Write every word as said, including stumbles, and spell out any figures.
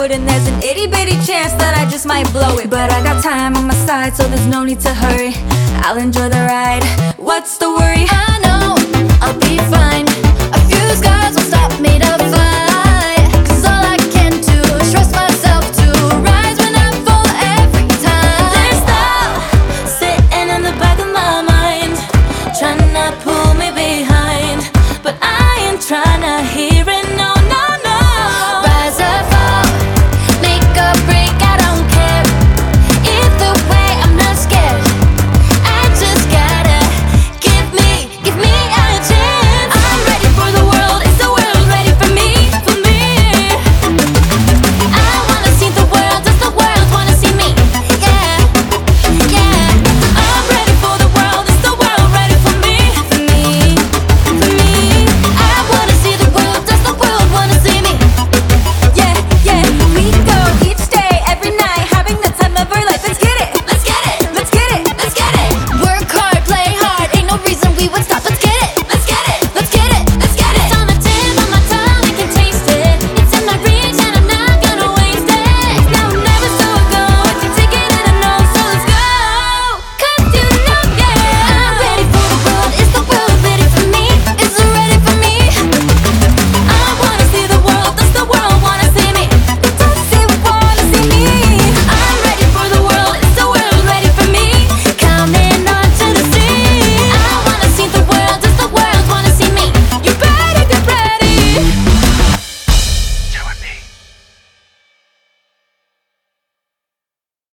road, and there's an itty bitty chance that I just might blow it. But I got time on my side, so there's no need to hurry. I'll enjoy the ride. What's the worry? I know